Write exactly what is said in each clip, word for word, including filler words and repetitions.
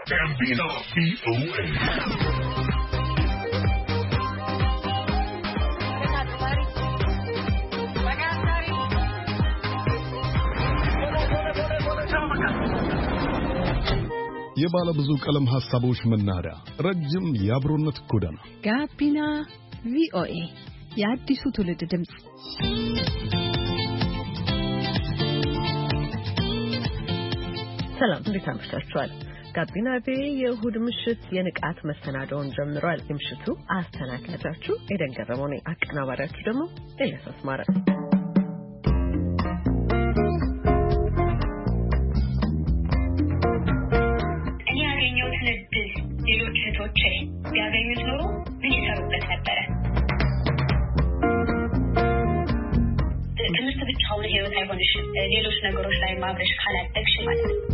Gambino V O A. የባለ ብዙ ቀለም ሐሳቦች መናኸሪያ ረጅም የአብሮነት ጎዳና ጋቢና V O A የአዲሱ ትውልድ ድምጽ። ሰላም እንዴት አመሻችኋል? ጋቢና V የእሁድ ምሽት የንቃት መሰናዶውን ጀምሯል። የምሽቱ አስተናጋጃችሁ ኤደን ገረመው ነኝ። አቀናባሪያችሁ ደግሞ ኤልያስ አስማረ። ያገኙት ኖሮ ምን ይሰሩበት ነበረ? ትምህርት ብቻውን ህይወት አይሆንሽም። ሌሎች ነገሮች ላይ ማብረሽ ካላደግሽ ማለት ነው።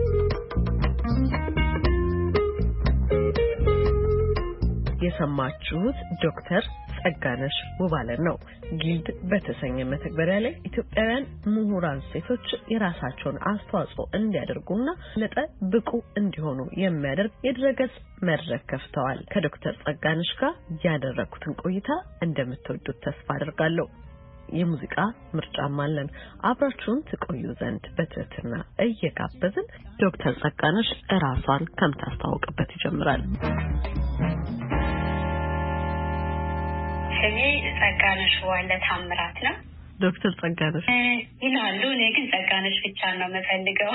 የሰማችሁት ዶክተር ጸጋነሽ ውባለን ነው። ጊልድ በተሰኘ መተግበሪያ ላይ ኢትዮጵያውያን ምሁራን ሴቶች የራሳቸውን አስተዋጽኦ እንዲያደርጉና ለጠ ብቁ እንዲሆኑ የሚያደርግ የድረገጽ መድረክ ከፍተዋል። ከዶክተር ጸጋነሽ ጋር ያደረኩትን ቆይታ እንደምትወዱት ተስፋ አደርጋለሁ። የሙዚቃ ምርጫም አለን። አብራችሁን ትቆዩ ዘንድ በትህትና እየጋበዝን ዶክተር ጸጋነሽ ራሷን ከምታስተዋውቅበት ይጀምራል። ስሜ ጸጋነሽ ዋለ ታምራት ነው። ዶክተር ጸጋነሽ ይላሉ። እኔ ግን ጸጋነሽ ብቻ ነው የምፈልገው።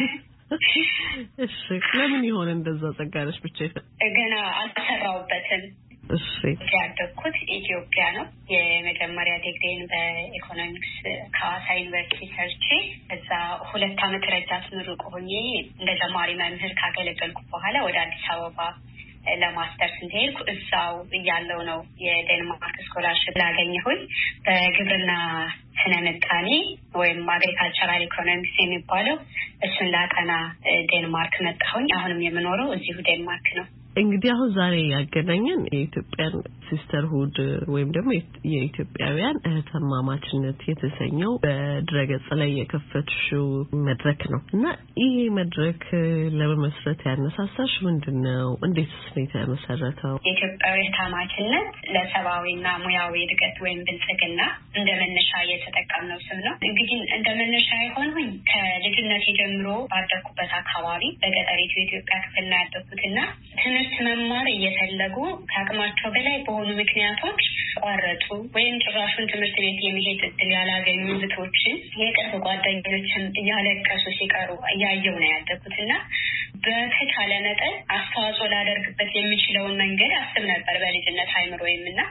እሺ፣ ለምን ይሆን እንደዛ ጸጋነሽ ብቻ? ገና አልሰራሁበትም። እሺ፣ ያደግኩት ኢትዮጵያ ነው። የመጀመሪያ ዲግሪን በኢኮኖሚክስ ከሐዋሳ ዩኒቨርሲቲ ሰርቼ እዛ ሁለት ዓመት ረዳት ምሩቅ ሆኜ እንደ ተማሪ መምህር ካገለገልኩ በኋላ ወደ አዲስ አበባ ለማስተርስ እንደሄድኩ እዛው እያለው ነው የዴንማርክ ስኮላርሺፕ ላገኘሁኝ። በግብርና ስነ ምጣኔ ወይም አግሪካልቸራል ኢኮኖሚክስ የሚባለው እሱን ላጠና ዴንማርክ መጣሁኝ። አሁንም የምኖረው እዚሁ ዴንማርክ ነው። እንግዲህ አሁን ዛሬ ያገናኘን የኢትዮጵያን ሲስተርሁድ ወይም ደግሞ የኢትዮጵያውያን እህትማማችነት የተሰኘው በድረገጽ ላይ የከፈትሽው መድረክ ነው እና ይሄ መድረክ ለመመስረት ያነሳሳሽ ምንድነው? እንዴትስ ነው የተመሰረተው? የኢትዮጵያዊ እህትማማችነት ለሰብአዊና ሙያዊ እድገት ወይም ብልጽግና እንደ መነሻ የተጠቀምነው ስም ነው። እንግዲህ እንደ መነሻ የሆነኝ ከልጅነቴ ጀምሮ ባደኩበት አካባቢ በገጠሪቱ የኢትዮጵያ ክፍል ነው ያደኩትና ትምህርት መማር እየፈለጉ ከአቅማቸው በላይ በሆኑ ምክንያቶች ቋረጡ ወይም ጭራሹን ትምህርት ቤት የመሄድ እድል ያላገኙ ልጆችን የቅርብ ጓደኞችን እያለቀሱ ሲቀሩ እያየሁ ነው ያደኩትና በተቻለ መጠን አስተዋጽኦ ላደርግበት የሚችለውን መንገድ አስብ ነበር በልጅነት አይምሮዬምና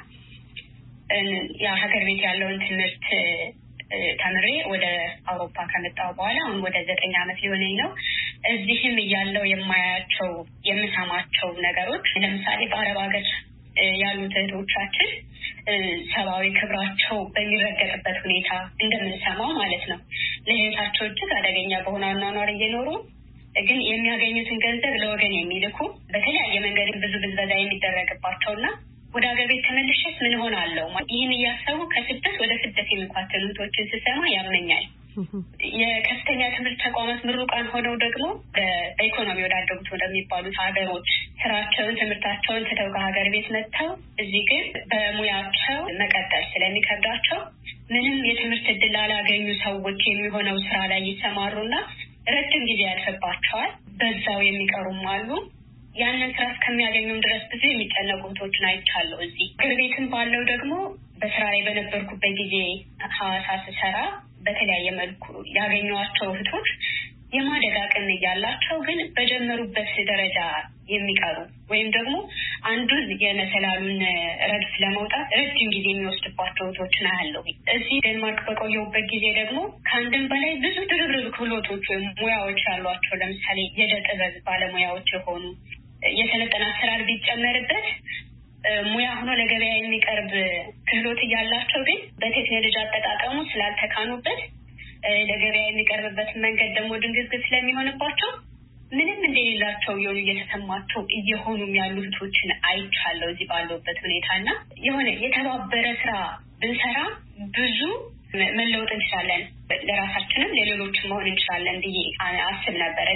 የሀገር ቤት ያለውን ትምህርት ተምሬ ወደ አውሮፓ ከመጣሁ በኋላ አሁን ወደ ዘጠኝ ዓመት ሊሆነኝ ነው። እዚህም እያለው የማያቸው የምሰማቸው ነገሮች ለምሳሌ በአረብ ሀገር ያሉት እህቶቻችን ሰብአዊ ክብራቸው በሚረገጥበት ሁኔታ እንደምንሰማው ማለት ነው። ለህይወታቸው እጅግ አደገኛ በሆነ አኗኗር እየኖሩ ግን የሚያገኙትን ገንዘብ ለወገን የሚልኩ በተለያየ መንገድ ብዙ ብዝበዛ የሚደረግባቸውና ወደ ሀገር ቤት ተመልሼስ ምን ሆናለሁ? ይህን እያሰቡ ከስደት ወደ ስደት የሚኳተኑ እህቶችን ስሰማ ያመኛል። የከፍተኛ ትምህርት ተቋማት ምሩቃን ሆነው ደግሞ በኢኮኖሚ ወዳደጉት ወደሚባሉት ሀገሮች ስራቸውን ትምህርታቸውን ትተው ከሀገር ቤት መጥተው እዚህ ግን በሙያቸው መቀጠል ስለሚከብዳቸው ምንም የትምህርት እድል ላላገኙ ሰዎች የሚሆነው ስራ ላይ ይሰማሩና ረጅም ጊዜ ያልፈባቸዋል። በዛው የሚቀሩም አሉ። ያንን ስራ እስከሚያገኙም ድረስ ብዙ የሚጨነቁ እህቶችን አይቻለሁ። እዚህ ሀገር ቤትም ባለው ደግሞ በስራ ላይ በነበርኩበት ጊዜ ሐዋሳ ስሰራ በተለያየ መልኩ ያገኘኋቸው እህቶች የማደግ አቅም እያላቸው ግን በጀመሩበት ደረጃ የሚቀሩ ወይም ደግሞ አንዱን የመሰላሉን ረድፍ ለመውጣት ረጅም ጊዜ የሚወስድባቸው እህቶችን አያለሁ። እዚህ ዴንማርክ በቆየሁበት ጊዜ ደግሞ ከአንድም በላይ ብዙ ድርብርብ ክህሎቶች ወይም ሙያዎች ያሏቸው ለምሳሌ የዕደ ጥበብ ባለሙያዎች የሆኑ የሰለጠነ አሰራር ቢጨመርበት ሙያ ሆኖ ለገበያ የሚቀርብ ክህሎት እያላቸው ግን በቴክኖሎጂ አጠቃቀሙ ስላልተካኑበት ለገበያ የሚቀርብበት መንገድ ደግሞ ድንግዝግዝ ስለሚሆንባቸው ምንም እንደሌላቸው የሆኑ እየተሰማቸው እየሆኑም ያሉ እህቶችን አይቻለሁ እዚህ ባለውበት ሁኔታና የሆነ የተባበረ ስራ ብንሰራ ብዙ መለወጥ እንችላለን፣ ለራሳችንም ለሌሎችም መሆን እንችላለን ብዬ አስብ ነበርና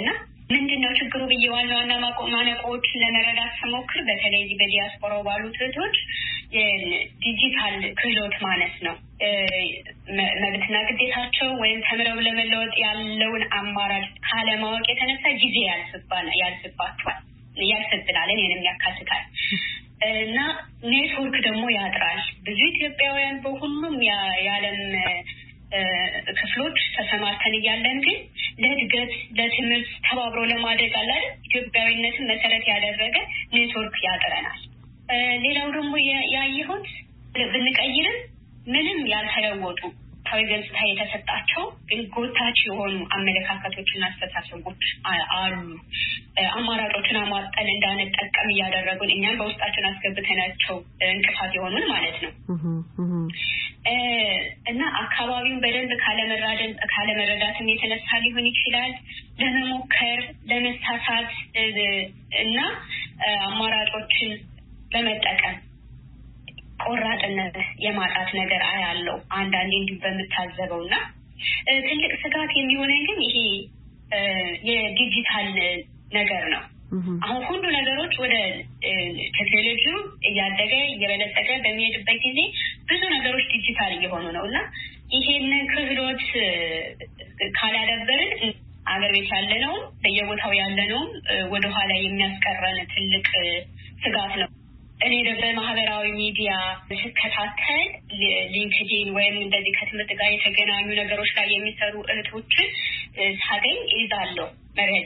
ምንድነው ችግሩ ብዬ ዋና ዋና ማቆማነቆች ለመረዳት ስሞክር በተለይ በዲያስፖራው ባሉት እህቶች የዲጂታል ክህሎት ማነስ ነው። መብትና ግዴታቸው ወይም ተምረው ለመለወጥ ያለውን አማራጭ ካለማወቅ የተነሳ ጊዜ ያልፍባና ያልፍባቸዋል ያልፍብናል እኔንም ያካትታል እና ኔትወርክ ደግሞ ያጥራል። ብዙ ኢትዮጵያውያን በሁሉም የዓለም ክፍሎች ተሰማርተን ያለን ግን ለድገት ለትምህርት ተባብሮ ለማደግ አለ ኢትዮጵያዊነትን መሰረት ያደረገ ኔትወርክ ያጥረናል። ሌላው ደግሞ ያየሁት ብንቀይርም ምንም ያልተለወጡ ታዊ ገጽታ የተሰጣቸው ግን ጎታች የሆኑ አመለካከቶችና አስተሳሰቦች አሉ። አማራጮችን አማጣን እንዳንጠቀም ያደረጉን እኛም በውስጣችን አስገብተናቸው እንቅፋት የሆኑን ማለት ነው። እና አካባቢውን በደንብ ካለመረዳት ካለመረዳትም የተነሳ ሊሆን ይችላል ለመሞከር ለመሳሳት እና አማራጮችን ለመጠቀም ቆራጥነት የማጣት ነገር አያለው አንዳንዴ እንዲህ በመታዘበውና ትልቅ ስጋት የሚሆነኝ ግን ይሄ የዲጂታል ነገር ነው። አሁን ሁሉ ነገሮች ወደ ቴክኖሎጂው እያደገ እየበለጸገ በሚሄድበት ጊዜ ብዙ ነገሮች ዲጂታል እየሆኑ ነውና ይሄንን ክህሎት ካላደበርን አገር ቤት ያለነው በየቦታው ያለነው ወደ ኋላ የሚያስቀረን ትልቅ ስጋት ነው። እኔ ደግሞ ማህበራዊ ሚዲያ ስከታተል ሊንክድኢን ወይም እንደዚህ ከትምህርት ጋር የተገናኙ ነገሮች ላይ የሚሰሩ እህቶችን ሳገኝ ይዛለሁ መረጃ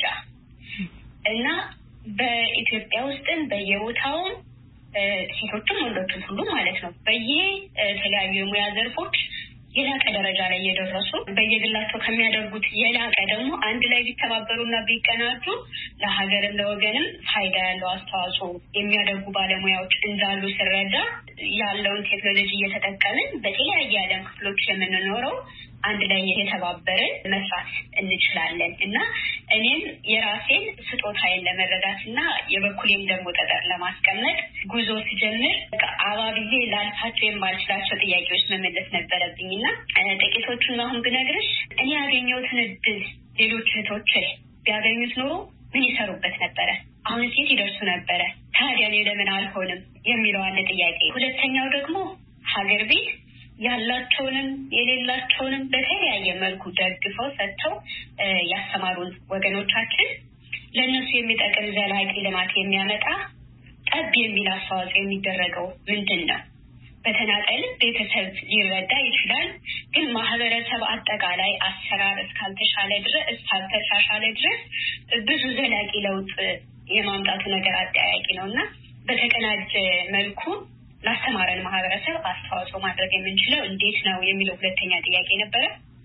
እና በኢትዮጵያ ውስጥም በየቦታው ሴቶችም ወንዶችም ሁሉ ማለት ነው በየተለያዩ የሙያ ዘርፎች የላቀ ደረጃ ላይ እየደረሱ በየግላቸው ከሚያደርጉት የላቀ ደግሞ አንድ ላይ ቢተባበሩና ቢቀናጁ ለሀገርም ለወገንም ፋይዳ ያለው አስተዋጽኦ የሚያደርጉ ባለሙያዎች እንዳሉ ስረዳ ያለውን ቴክኖሎጂ እየተጠቀምን በተለያየ ዓለም ክፍሎች የምንኖረው አንድ ላይ የተባበረን መስራት እንችላለን እና እኔም የራሴን ስጦታዬን ለመረዳትና የበኩሌን ደግሞ ጠጠር ለማስቀመጥ ጉዞ ሲጀምር አባብዬ ላልፋቸው የማልችላቸው ጥያቄዎች መመለስ ነበረብኝና ጥቂቶቹን አሁን ብነግርሽ እኔ ያገኘሁትን እድል ሌሎች እህቶች ቢያገኙት ኖሮ ምን ይሰሩበት ነበረ? አሁን ሴት ይደርሱ ነበረ። ታዲያ እኔ ለምን አልሆንም የሚለው አንድ ጥያቄ። ሁለተኛው ደግሞ ሀገር ቤት ያላቸውንም የሌላቸውንም በተለያየ መልኩ ደግፈው ሰጥተው ያስተማሩን ወገኖቻችን ለነሱ የሚጠቅም ዘላቂ ልማት የሚያመጣ ጠብ የሚል አስተዋጽኦ የሚደረገው ምንድነው? በተናጠል ቤተሰብ ሊረዳ ይችላል፣ ግን ማህበረሰብ አጠቃላይ አሰራር እስካልተሻለ ድረስ እስካልተሻሻለ ድረስ ብዙ ዘላቂ ለውጥ የማምጣቱ ነገር አጠያያቂ ነውና በተቀናጀ መልኩ ላስተማረን ማህበረሰብ አስተዋጽኦ ማድረግ የምንችለው እንዴት ነው የሚለው ሁለተኛ ጥያቄ ነበረ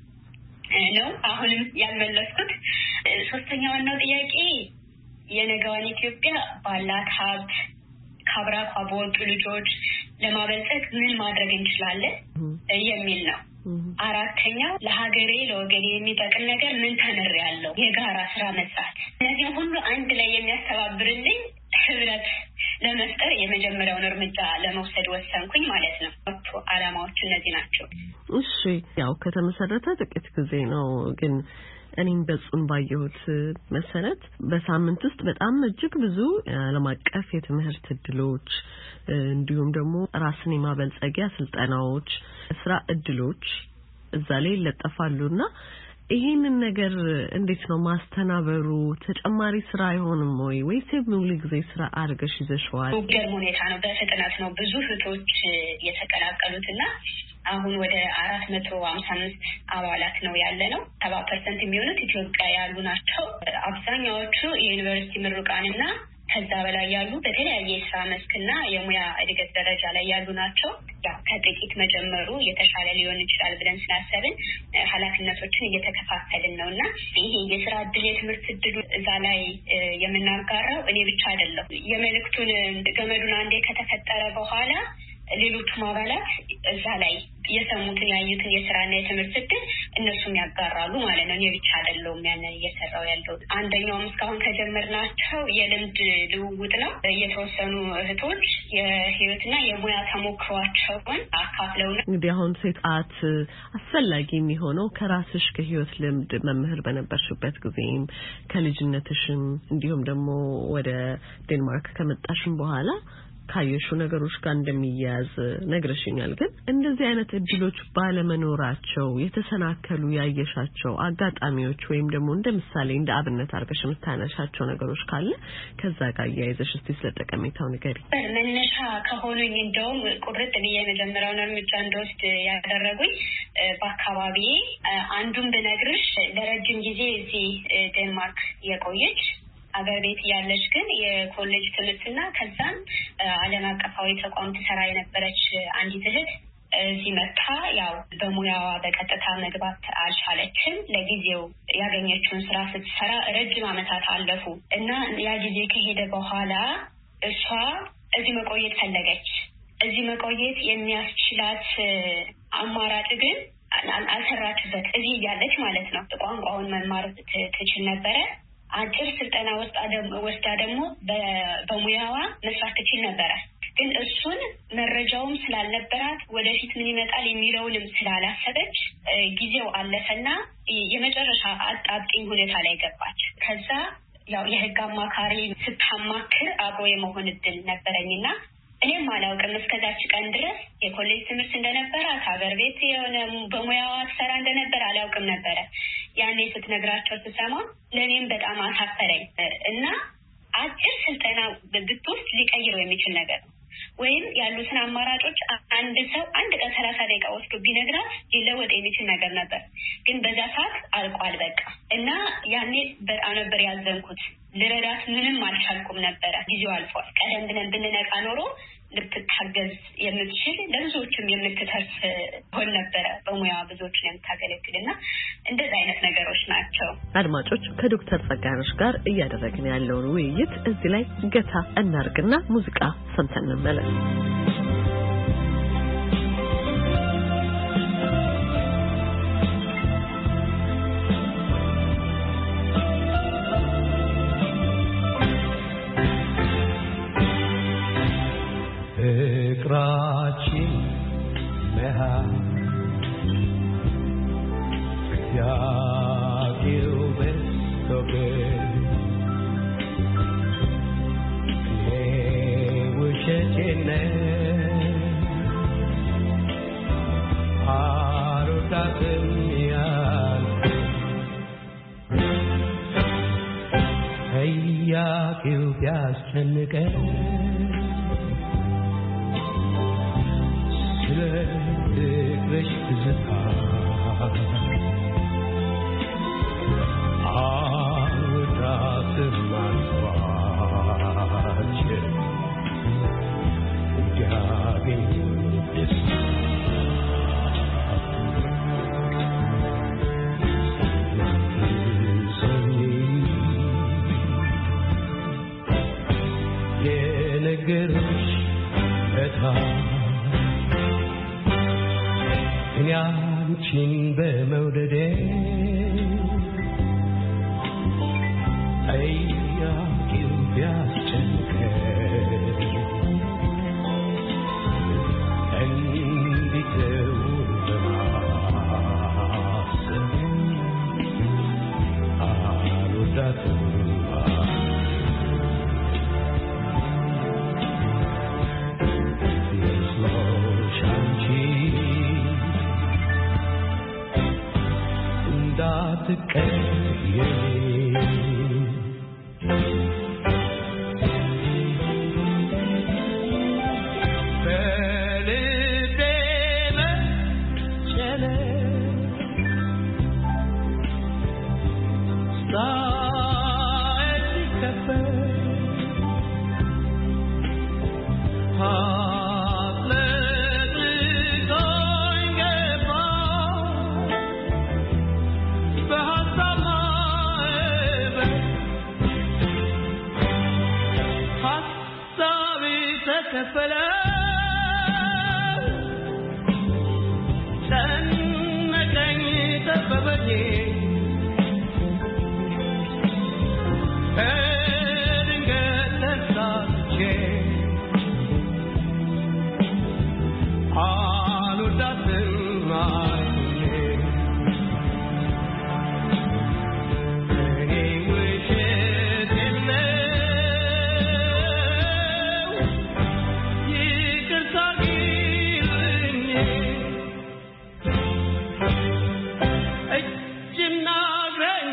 ነው አሁንም ያልመለስኩት። ሶስተኛው ዋናው ጥያቄ የነገዋን ኢትዮጵያ ባላት ሀብት ካብራኳ በወጡ ልጆች ለማበልጸግ ምን ማድረግ እንችላለን የሚል ነው። አራተኛው ለሀገሬ ለወገኔ የሚጠቅም ነገር ምን ተመሪያለሁ የጋራ ስራ መስራት። እነዚህ ሁሉ አንድ ላይ የሚያስተባብርልኝ ህብረት ለመፍጠር የመጀመሪያውን እርምጃ ለመውሰድ ወሰንኩኝ ማለት ነው። አላማዎች እነዚህ ናቸው። እሺ ያው ከተመሰረተ ጥቂት ጊዜ ነው፣ ግን እኔም በጹን ባየሁት መሰረት በሳምንት ውስጥ በጣም እጅግ ብዙ ዓለም አቀፍ የትምህርት እድሎች እንዲሁም ደግሞ ራስን የማበልጸጊያ ስልጠናዎች፣ ስራ እድሎች እዛ ላይ ይለጠፋሉና ይሄንን ነገር እንዴት ነው ማስተናበሩ? ተጨማሪ ስራ አይሆንም ወይ ወይስ ሙሉ ጊዜ ስራ አድርገሽ ይዘሽዋል? በገርም ሁኔታ ነው፣ በፍጥነት ነው ብዙ እህቶች የተቀላቀሉትና አሁን ወደ አራት መቶ ሃምሳ አምስት አባላት ነው ያለነው። ሰባ ፐርሰንት የሚሆኑት ኢትዮጵያ ያሉ ናቸው። አብዛኛዎቹ የዩኒቨርሲቲ ምሩቃንና ከዛ በላይ ያሉ በተለያየ የስራ መስክና የሙያ እድገት ደረጃ ላይ ያሉ ናቸው። ያው ከጥቂት መጀመሩ የተሻለ ሊሆን ይችላል ብለን ስላሰብን ኃላፊነቶችን እየተከፋፈልን ነውና ይሄ የስራ እድል የትምህርት እድሉ እዛ ላይ የምናጋራው እኔ ብቻ አይደለም። የመልእክቱን ገመዱን አንዴ ከተፈጠረ በኋላ ሌሎቹ አባላት እዛ ላይ የሰሙትን ያዩትን የሥራና የትምህርት ዕድል እነሱም ያጋራሉ ማለት ነው። እኔ ብቻ አይደለሁም ያን እየሰራው ያለው። አንደኛውም እስካሁን ከጀመርናቸው የልምድ ልውውጥ ነው። የተወሰኑ እህቶች የህይወትና የሙያ ተሞክሯቸውን አካፍለውና እንግዲህ አሁን ሴጣት አስፈላጊ የሚሆነው ከራስሽ ከህይወት ልምድ መምህር በነበርሽበት ጊዜም ከልጅነትሽም እንዲሁም ደግሞ ወደ ዴንማርክ ከመጣሽም በኋላ ካየሹ ነገሮች ጋር እንደሚያያዝ ነግረሽኛል። ግን እንደዚህ አይነት እድሎች ባለመኖራቸው የተሰናከሉ ያየሻቸው አጋጣሚዎች ወይም ደግሞ እንደ ምሳሌ እንደ አብነት አድርገሽ የምታነሻቸው ነገሮች ካለ ከዛ ጋር ያይዘሽ እስቲ ስለጠቀሜታው ንገሪ። መነሻ ከሆኑኝ እንደውም ቁርጥ ብዬ የመጀመሪያውን እርምጃ እንደወስድ ያደረጉኝ በአካባቢዬ አንዱን ብነግርሽ ለረጅም ጊዜ እዚህ ዴንማርክ የቆየች አገር ቤት ያለች ግን የኮሌጅ ትምህርትና ከዛም ዓለም አቀፋዊ ተቋም ተሰራ የነበረች አንዲት እህት እዚህ መጣ። ያው በሙያዋ በቀጥታ መግባት አልቻለችም። ለጊዜው ያገኘችውን ስራ ስትሰራ ረጅም ዓመታት አለፉ እና ያ ጊዜ ከሄደ በኋላ እሷ እዚህ መቆየት ፈለገች። እዚህ መቆየት የሚያስችላት አማራጭ ግን አልሰራችበት። እዚህ ያለች ማለት ነው። ቋንቋውን መማር ትችል ነበረ። አጭር ስልጠና ወስዳ ደግሞ በሙያዋ መስራት ትችል ነበረ። ግን እሱን መረጃውም ስላልነበራት ወደፊት ምን ይመጣል የሚለውንም ስላላሰበች ጊዜው አለፈና የመጨረሻ አጣብቂኝ ሁኔታ ላይ ገባች። ከዛ ያው የህግ አማካሪ ስታማክር አብሮ የመሆን እድል ነበረኝና እኔም አላውቅም እስከዛች ቀን ድረስ የኮሌጅ ትምህርት እንደነበረ ሀገር ቤት የሆነ በሙያዋ ሰራ እንደነበረ አላውቅም ነበረ። ያኔ ስትነግራቸው ስሰማ ለኔም በጣም አሳፈረኝ እና አጭር ስልጠና ብትወስድ ሊቀይረው የሚችል ነገር ነው ወይም ያሉትን አማራጮች አንድ ሰው አንድ ቀን ሰላሳ ደቂቃ ወስዶ ቢነግራት ሊለወጥ የሚችል ነገር ነበር። ግን በዛ ሰዓት አልቋል በቃ እና ያኔ በጣም ነበር ያዘንኩት። ልረዳት ምንም አልቻልኩም ነበረ። ጊዜው አልፏል። ቀደም ብለን ብንነቃ ኖሮ ልትታገዝ የምትችል ለብዙዎችም የምትተርፍ ሆን ነበረ። በሙያ ብዙዎችን የምታገለግልና እንደዚህ አይነት ነገሮች ናቸው። አድማጮች ከዶክተር ጸጋነሽ ጋር እያደረግን ያለውን ውይይት እዚህ ላይ ገታ እናርግና ሙዚቃ ሰምተን እንመለስ። ፍቅራችን መሃል ያጌው በስተቀር እኔ ውሸቴን አልወዳትም ያልኩት ጥያቄው ቢያስጨንቀኝ ፍቅርሽ ትዝታ አልወዳትም አልኳቸው እንዲያገኝ ደስታ የነገርሽ እታ ያንቺን በመውደዴ ጥያቄው ቢያስጨንቀኝ እንዲተው በማሰብ አልወዳትም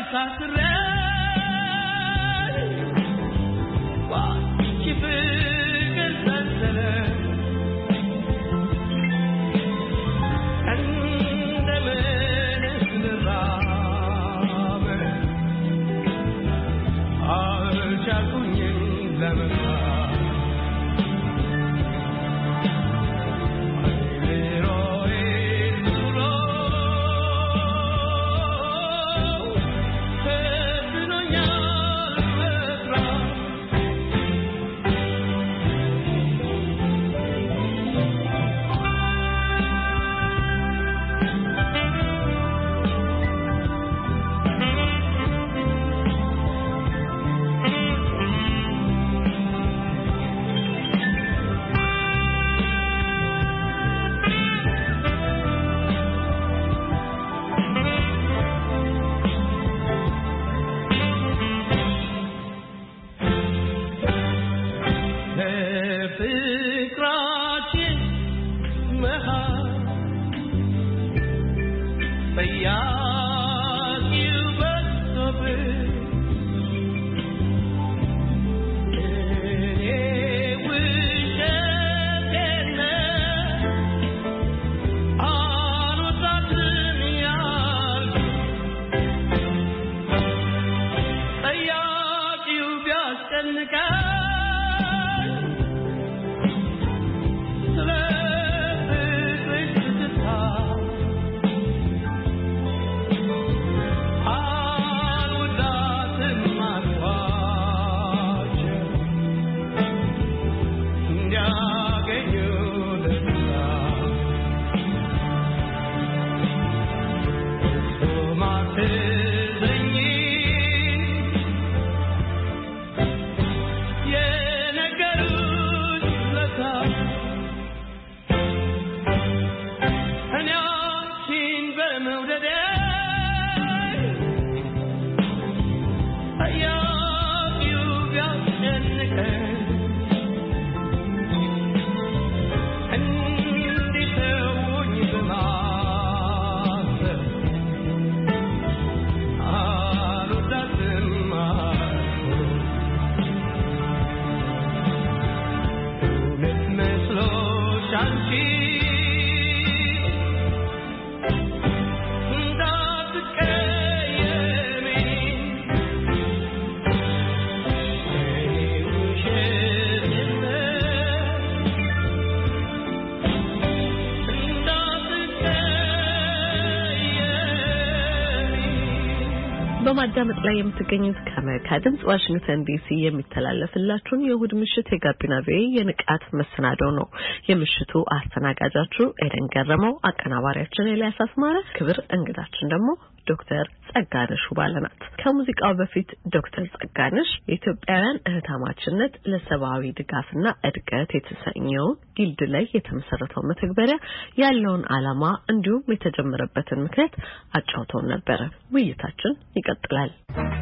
በማዳመጥ ላይ የምትገኙት ከአሜሪካ ድምጽ ዋሽንግተን ዲሲ የሚተላለፍላችሁን የእሁድ ምሽት የጋቢና ቪኦኤ የንቃት መሰናዶ ነው። የምሽቱ አስተናጋጃችሁ ኤደን ገረመው፣ አቀናባሪያችን ኤልያስ አስማረ፣ ክብር እንግዳችን ደግሞ ዶክተር ጸጋነሽ ባለናት። ከሙዚቃው በፊት ዶክተር ጸጋነሽ የኢትዮጵያውያን እህታማችነት ለሰብአዊ ድጋፍና እድገት የተሰኘው ጊልድ ላይ የተመሰረተው መተግበሪያ ያለውን ዓላማ እንዲሁም የተጀመረበትን ምክንያት አጫውተው ነበር። ውይይታችን ይቀጥላል።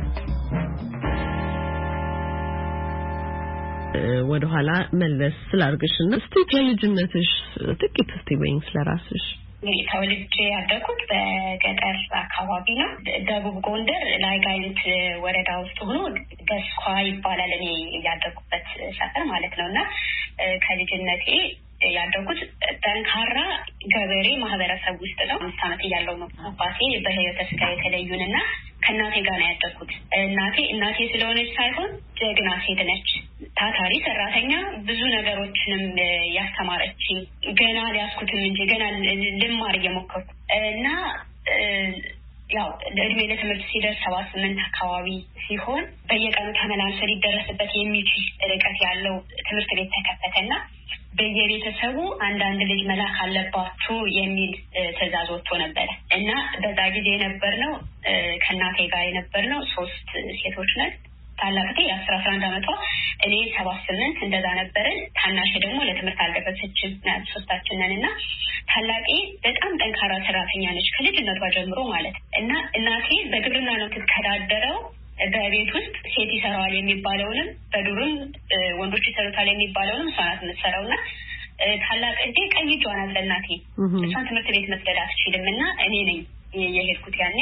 ወደ ኋላ መለስ ስላርግሽና እስቲ ከልጅነትሽ ጥቂት እስቲ በይኝ ስለራስሽ። ተወልጄ ያደኩት በገጠር አካባቢ ነው። ደቡብ ጎንደር ላይጋይንት ወረዳ ውስጥ ሆኖ ገስኳ ይባላል እኔ ያደኩበት ሰፈር ማለት ነውና ከልጅነቴ ያደኩት ጠንካራ ገበሬ ማህበረሰብ ውስጥ ነው። አምስት ዓመት እያለሁ ነው አባቴ በህይወተ ስጋ የተለዩንና ከእናቴ ጋር ነው ያደኩት። እናቴ እናቴ ስለሆነች ሳይሆን ጀግና ሴት ነች፣ ታታሪ ሰራተኛ፣ ብዙ ነገሮችንም ያስተማረችኝ ገና ሊያስኩትም እንጂ ገና ልማር እየሞከርኩ እና ያው ለእድሜ ለትምህርት ሲደርስ ሰባ ስምንት አካባቢ ሲሆን በየቀኑ ተመላልሶ ሊደረስበት የሚችል ርቀት ያለው ትምህርት ቤት ተከፈተና በየቤተሰቡ አንዳንድ ልጅ መላክ አለባችሁ የሚል ትዕዛዝ ወጥቶ ነበር እና በዛ ጊዜ የነበርነው ከእናቴ ጋር የነበርነው ሶስት ሴቶች ነን። ታላቅቴ አስራ አንድ አመቷ፣ እኔ ሰባ ስምንት እንደዛ ነበርን። ታናሽ ደግሞ ለትምህርት አልደረሰችም። ሶስታችን ነን እና ታላቄ በጣም ጠንካራ ሰራተኛ ነች ከልጅነቷ ጀምሮ ማለት እና እናቴ በግብርና ነው ትተዳደረው። በቤት ውስጥ ሴት ይሰራዋል የሚባለውንም በዱርም ወንዶች ይሰሩታል የሚባለውንም እሷ ናት የምትሰራውና ታላቅ እንዴ ቀኝ እጇ ናት ለእናቴ። እሷን ትምህርት ቤት መስደድ አትችልም እና እኔ ነኝ የሄድኩት ያኔ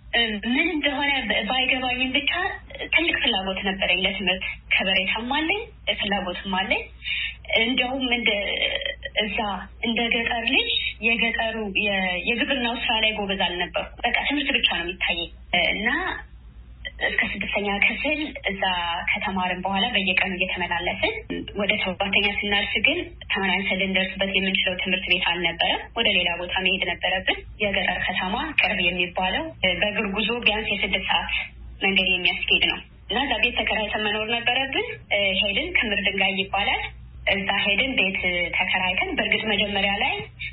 ምን እንደሆነ ባይገባኝም ብቻ ትልቅ ፍላጎት ነበረኝ ለትምህርት ከበሬታም አለኝ ፍላጎትም አለኝ እንደውም እንደ እዛ እንደ ገጠር ልጅ የገጠሩ የግብርናው ስራ ላይ ጎበዝ አልነበርኩ በቃ ትምህርት ብቻ ነው የሚታየኝ እና እስከ ስድስተኛ ክፍል እዛ ከተማርን በኋላ በየቀኑ እየተመላለስን ወደ ሰባተኛ ስናልፍ ግን ተማሪያን ልንደርስበት የምንችለው ትምህርት ቤት አልነበረም ወደ ሌላ ቦታ መሄድ ነበረብን የገጠር ከተማ ቅርብ የሚባለው በእግር ጉዞ ቢያንስ የስድስት ሰዓት መንገድ የሚያስኬድ ነው እና እዛ ቤት ተከራይተን መኖር ነበረብን ሄድን ክምር ድንጋይ ይባላል እዛ ሄድን ቤት ተከራይተን በእርግጥ መጀመሪያ ላይ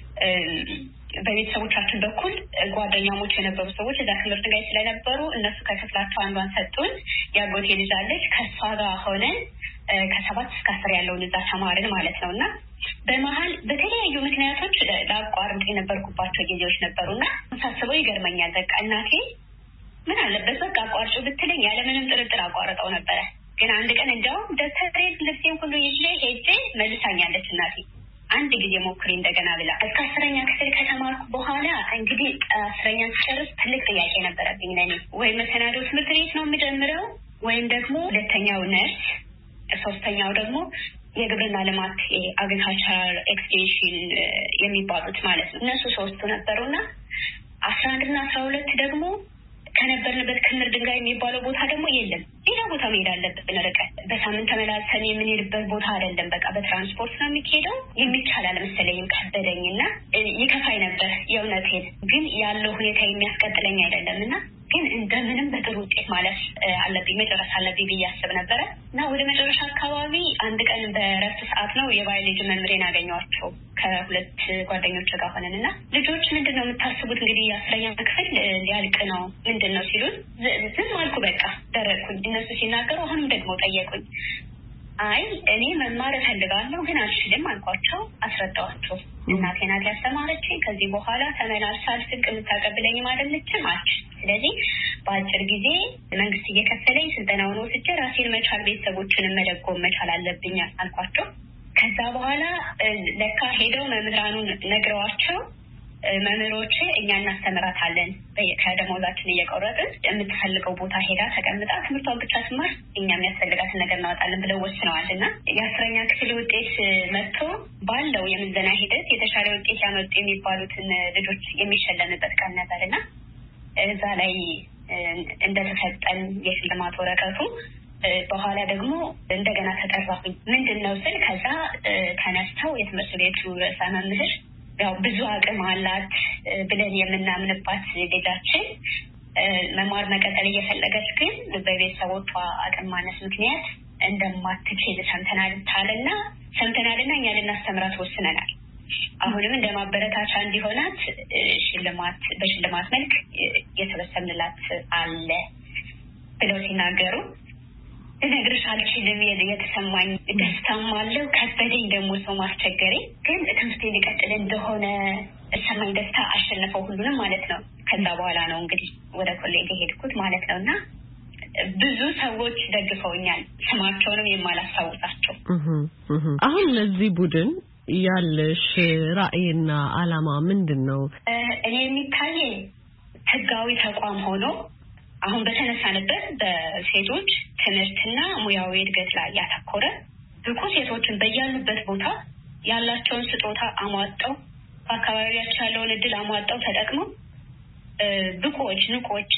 በቤተሰቦቻችን በኩል ጓደኛሞች የነበሩ ሰዎች እዛ ክምር ድንጋይ ስለነበሩ እነሱ ከክፍላቸው አንዷን ሰጡን ያጎቴ ልጅ አለች ከሷ ጋር ሆነን ከሰባት እስከ አስር ያለውን እዛ ተማርን ማለት ነውና በመሃል በተለያዩ ምክንያቶች ላቋርጥ የነበርኩባቸው ጊዜዎች ነበሩና ሳስበው ይገርመኛል በቃ እናቴ ምን አለበት በቃ አቋርጭ ብትለኝ ያለ ምንም ጥርጥር አቋርጠው ነበር ግን አንድ ቀን እንደው ደስተሬት ልብሴን ሁሉ ይዤ ሄጄ መልሳኛለች እናቴ አንድ ጊዜ ሞክሪ እንደገና ብላ እስከ አስረኛ ክፍል ከተማርኩ በኋላ እንግዲህ አስረኛ ስጨርስ ትልቅ ጥያቄ ነበረብኝ ለኔ ወይ መሰናዶ ትምህርት ቤት ነው የምጀምረው ወይም ደግሞ ሁለተኛው ነርስ ሶስተኛው ደግሞ የግብርና ልማት አግሪካልቸራል ኤክስቴንሽን የሚባሉት ማለት ነው እነሱ ሶስቱ ነበሩና አስራ አንድ እና አስራ ሁለት ደግሞ ከነበርንበት ክምር ድንጋይ የሚባለው ቦታ ደግሞ የለም ሌላ ቦታ መሄድ አለብን ርቀት በሳምንት ተመላልሰን የምንሄድበት ቦታ አይደለም በቃ በትራንስፖርት ነው የሚሄደው የሚቻላል መሰለኝም ከበደኝና ይከፋይ ነበር የእውነቴን ግን ያለው ሁኔታ የሚያስቀጥለኝ አይደለምና ግን እንደምንም በጥሩ ውጤት ማለት አለብኝ መጨረስ አለብኝ ብዬ አስብ ነበረ እና ወደ መጨረሻ አካባቢ አንድ ቀን በረፍት ሰዓት ነው የባዮሎጂ መምህሬን አገኘኋቸው ከሁለት ጓደኞች ጋር ሆነንና ልጆች ምንድነው የምታስቡት እንግዲህ አስረኛ ክፍል ሊያልቅ ነው ምንድነው ሲሉን ዝም አልኩ በቃ ደረኩኝ እነሱ ሲናገሩ አሁንም ደግሞ ጠየቁኝ አይ እኔ መማር እፈልጋለሁ ግን አልችልም አልኳቸው አስረዳኋቸው እናቴ ናት ያስተማረችኝ ከዚህ በኋላ ተመላልሳ አልፍቅ የምታቀብለኝ አይደለችም አለች ስለዚህ በአጭር ጊዜ መንግስት እየከፈለኝ ስልጠናውን ወስጄ ራሴን መቻል ቤተሰቦችንም መደጎም መቻል አለብኝ አልኳቸው ከዛ በኋላ ለካ ሄደው መምህራኑን ነግረዋቸው መምህሮቼ እኛ እናስተምራታለን ከደሞዛችን እየቆረጥን የምትፈልገው ቦታ ሄዳ ተቀምጣ ትምህርቷን ብቻ ትማር እኛ የሚያስፈልጋትን ነገር እናወጣለን ብለው ወስነዋልና የአስረኛ ክፍል ውጤት መጥቶ ባለው የምዘና ሂደት የተሻለ ውጤት ያመጡ የሚባሉትን ልጆች የሚሸለምበት ቀን ነበርና እዛ ላይ እንደተሰጠን የሽልማት ወረቀቱ በኋላ ደግሞ እንደገና ተጠራሁኝ ምንድነው ስል ከዛ ተነስተው የትምህርት ቤቱ ርዕሰ መምህር ያው ብዙ አቅም አላት ብለን የምናምንባት ልጃችን መማር መቀጠል እየፈለገች ግን በቤተሰቦቿ አቅም ማነስ ምክንያት እንደማትችል ሰምተናል ታለና ሰምተናልና እኛ ልናስተምራት ወስነናል አሁንም እንደማበረታቻ እንዲሆናት ሽልማት በሽልማት መልክ የተበሰምንላት አለ ብለው ሲናገሩ እነግርሽ አልችልም የተሰማኝ ደስታም አለው ከበደኝ ደግሞ ሰው ማስቸገሬ ግን ትምህርቴ ሊቀጥል እንደሆነ እሰማኝ ደስታ አሸነፈው ሁሉንም ማለት ነው ከዛ በኋላ ነው እንግዲህ ወደ ኮሌጅ ሄድኩት ማለት ነውና ብዙ ሰዎች ደግፈውኛል ስማቸውንም የማላስታውሳቸው አሁን ለዚህ ቡድን ያለሽ ራዕይና አላማ ምንድነው እኔ የሚታየኝ ህጋዊ ተቋም ሆኖ አሁን በተነሳንበት በሴቶች ትምህርትና ሙያዊ እድገት ላይ ያተኮረ ብቁ ሴቶችን በያሉበት ቦታ ያላቸውን ስጦታ አሟጠው በአካባቢያቸው ያለውን እድል አሟጠው ተጠቅመው ብቁዎች ንቆች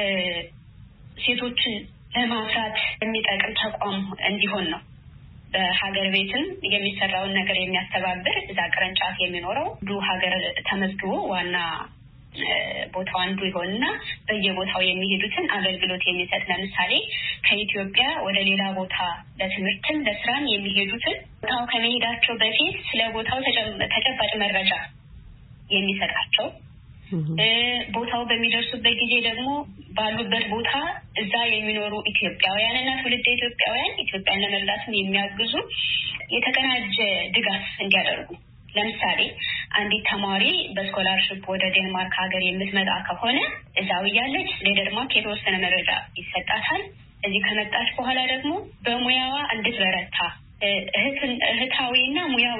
ሴቶችን ለማፍራት የሚጠቅም ተቋም እንዲሆን ነው በሀገር ቤትም የሚሰራውን ነገር የሚያስተባብር እዛ ቅርንጫፍ የሚኖረው ዱ ሀገር ተመዝግቦ ዋና ቦታው አንዱ ይሆንና በየቦታው የሚሄዱትን አገልግሎት የሚሰጥ ለምሳሌ ከኢትዮጵያ ወደ ሌላ ቦታ ለትምህርትም ለስራም የሚሄዱትን ቦታው ከመሄዳቸው በፊት ስለ ቦታው ተጨባጭ መረጃ የሚሰጣቸው ቦታው በሚደርሱበት ጊዜ ደግሞ ባሉበት ቦታ እዛ የሚኖሩ ኢትዮጵያውያንና ትውልደ ኢትዮጵያውያን ኢትዮጵያን ለመርዳትም የሚያግዙ የተቀናጀ ድጋፍ እንዲያደርጉ ለምሳሌ አንዲት ተማሪ በስኮላርሺፕ ወደ ዴንማርክ ሀገር የምትመጣ ከሆነ እዛው ያለች ለዴንማርክ የተወሰነ መረጃ ይሰጣታል እዚህ ከመጣች በኋላ ደግሞ በሙያዋ እንድትበረታ እህታዊና ሙያዊ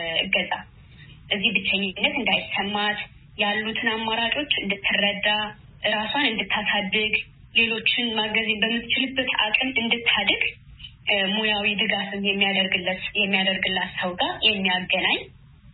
እገዛ እዚህ ብቸኝነት እንዳይሰማት ያሉትን አማራጮች እንድትረዳ ራሷን እንድታሳድግ ሌሎችን ማገዝ በምትችልበት አቅም እንድታድግ ሙያዊ ድጋፍ የሚያደርግለት የሚያደርግላት ሰው ጋር የሚያገናኝ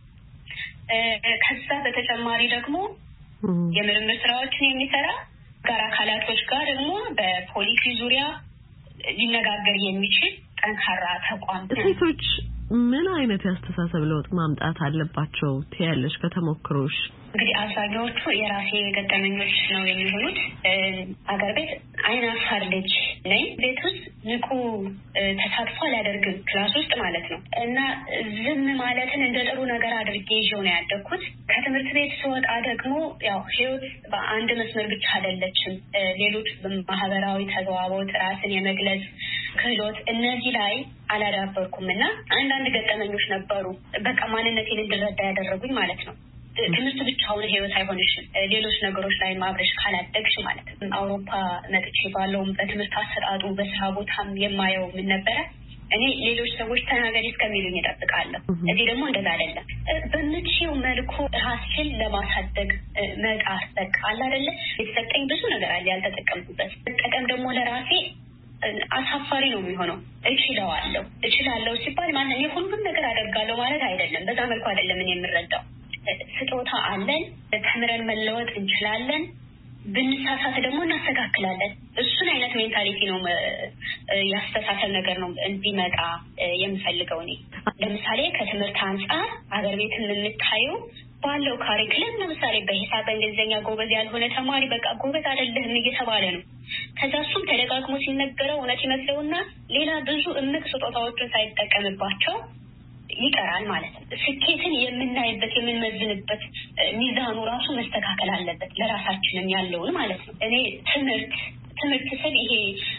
ከዛ በተጨማሪ ደግሞ የምርምር ስራዎችን የሚሰራ ጋር አካላቶች ጋር ደግሞ በፖሊሲ ዙሪያ ሊነጋገር የሚችል ጠንካራ ተቋም ሴቶች ምን አይነት ያስተሳሰብ ለውጥ ማምጣት አለባቸው ትያለሽ ከተሞክሮሽ? እንግዲህ አብዛኛዎቹ የራሴ ገጠመኞች ነው የሚሆኑት። አገር ቤት አይናፋር ልጅ ነኝ። ቤት ውስጥ ንቁ ተሳትፎ አላደርግም ክላስ ውስጥ ማለት ነው እና ዝም ማለትን እንደ ጥሩ ነገር አድርጌ ይዤው ነው ያደግኩት። ከትምህርት ቤት ስወጣ ደግሞ ያው ህይወት በአንድ መስመር ብቻ አይደለችም። ሌሎች ማህበራዊ ተግባቦት፣ ራስን የመግለጽ ክህሎት እነዚህ ላይ አላዳበርኩም እና አንዳንድ ገጠመኞች ነበሩ በቃ ማንነቴን እንድረዳ ያደረጉኝ ማለት ነው። ትምህርት ብቻውን ህይወት አይሆንሽም። ሌሎች ነገሮች ላይ ማብረሽ ካላደግሽ ማለት ነው። አውሮፓ መጥቼ ባለውም በትምህርት አሰጣጡ በስራ ቦታም የማየው ምን ነበረ እኔ ሌሎች ሰዎች ተናገሪ እስከሚሉኝ እጠብቃለሁ። እዚህ ደግሞ እንደዛ አይደለም። በምትችይው መልኩ ራስሽን ለማሳደግ መጣር በቃ አለ አይደለ የተሰጠኝ ብዙ ነገር አለ ያልተጠቀምኩበት። ጠቀም ደግሞ ለራሴ አሳፋሪ ነው የሚሆነው። እችላለሁ እችላለሁ ሲባል ማለት ነው ሁሉም ነገር አደርጋለሁ ማለት አይደለም። በዛ መልኩ አይደለም እኔ የምረዳው። ስጦታ አለን፣ ተምረን መለወጥ እንችላለን፣ ብንሳሳት ደግሞ እናስተካክላለን። እሱን አይነት ሜንታሊቲ ነው ያስተሳሰብ ነገር ነው እንዲመጣ የምፈልገው እኔ። ለምሳሌ ከትምህርት አንፃር አገር ቤት የምንታየው ባለው ካሪክለም ለምሳሌ በሂሳብ በእንግሊዝኛ ጎበዝ ያልሆነ ተማሪ በቃ ጎበዝ አይደለህም እየተባለ ነው። ከዛ እሱም ተደጋግሞ ሲነገረው እውነት ይመስለውና ሌላ ብዙ እምቅ ስጦታዎችን ሳይጠቀምባቸው ይቀራል ማለት ነው። ስኬትን የምናይበት የምንመዝንበት ሚዛኑ ራሱ መስተካከል አለበት ለራሳችንም ያለውን ማለት ነው። እኔ ትምህርት ትምህርት ስል ይሄ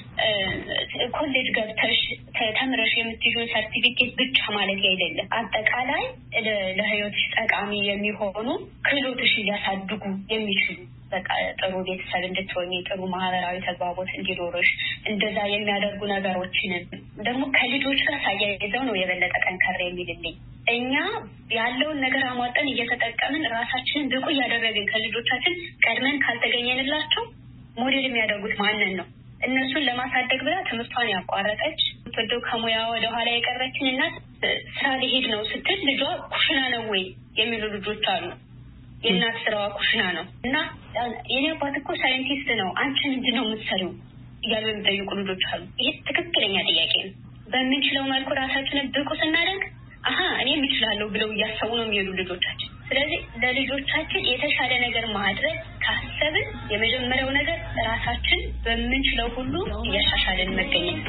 ኮሌጅ ገብተሽ ተምረሽ የምትይዙን ሰርቲፊኬት ብቻ ማለት አይደለም። አጠቃላይ ለህይወትሽ ጠቃሚ የሚሆኑ ክህሎትሽ ሊያሳድጉ የሚችሉ በቃ ጥሩ ቤተሰብ እንድትሆኚ፣ ጥሩ ማህበራዊ ተግባቦት እንዲኖርሽ እንደዛ የሚያደርጉ ነገሮችን ደግሞ ከልጆች ጋር ሳያይዘው ነው የበለጠ ጠንከር የሚልልኝ። እኛ ያለውን ነገር አሟጠን እየተጠቀምን ራሳችንን ብቁ እያደረግን ከልጆቻችን ቀድመን ካልተገኘንላቸው ሞዴል የሚያደርጉት ማንን ነው? እነሱን ለማሳደግ ብላ ትምህርቷን ያቋረጠች ወደ ከሙያ ወደ ኋላ የቀረችን እናት ስራ ሊሄድ ነው ስትል ልጇ ኩሽና ነው ወይ የሚሉ ልጆች አሉ። የእናት ስራዋ ኩሽና ነው እና የኔ አባት እኮ ሳይንቲስት ነው አንቺ ምንድን ነው የምትሰሪው እያሉ የሚጠይቁ ልጆች አሉ። ይሄ ትክክለኛ ጥያቄ ነው። በምንችለው መልኩ ራሳችንን ብቁ ስናደርግ አሀ እኔ የምችላለሁ ብለው እያሰቡ ነው የሚሄዱ ልጆቻችን። ስለዚህ ለልጆቻችን የተሻለ ነገር ማድረግ ካሰብን የመጀመሪያው ነገር ራሳችን በምንችለው ሁሉ እያሻሻልን መገኘት።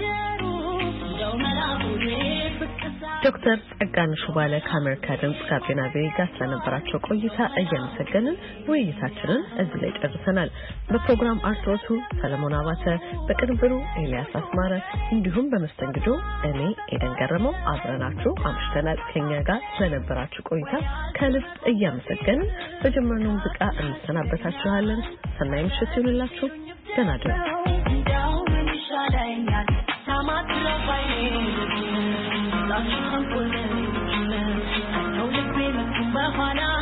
ዶክተር ጸጋነሽ ውባለ ከአሜሪካ ድምጽ ጋቢና ቬጋ ስለነበራቸው ቆይታ እያመሰገንን ውይይታችንን እዚህ ላይ ጨርሰናል። በፕሮግራም አርቶቱ ሰለሞን አባተ፣ በቅንብሩ ኤልያስ አስማረ እንዲሁም በመስተንግዶ እኔ ኤደን ገረመው አብረናችሁ አምሽተናል። ከኛ ጋር ስለነበራችሁ ቆይታ ከልብ እያመሰገንን በጀመርነው ሙዚቃ እንሰናበታችኋለን። ሰናይ ምሽት ይሁንላችሁ። ደህና እደሩ። I'm